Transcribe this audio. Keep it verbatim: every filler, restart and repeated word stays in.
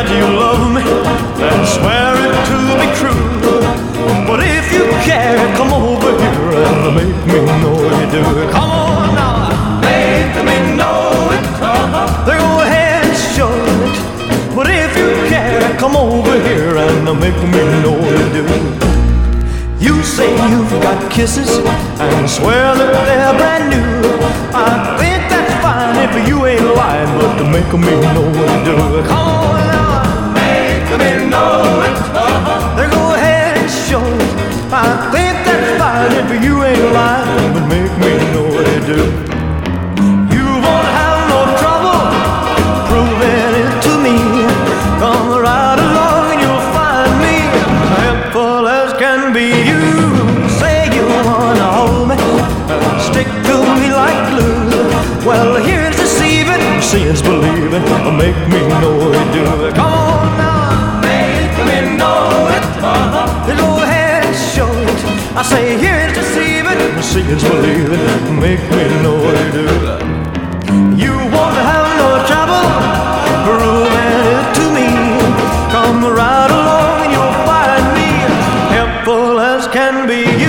that you love me, then swear it to be true. But if you care, come over here and make me know you do. Come on now, make me know it. Then go ahead and show it. But if you care, come over here and make me know you do. You say you've got kisses and swear that they're brand new. I think that's fine if you ain't lying, but to make me know what to do. Come on now, make me know it. Then go ahead and show it. I think that's fine if you ain't lying, but make me know what to do. You won't have no trouble proving it to me. Come right along and you'll find me helpful as can be. You say you wanna hold me and stick to me like glue. Well, here's deceiving, seeing's believing. Make me know you do. Come on now, make me know it. Then go ahead and show it. I say here's deceiving, seeing's believing. Make me know you do. You won't have no trouble proving it to me. Come right along and you'll find me helpful as can be.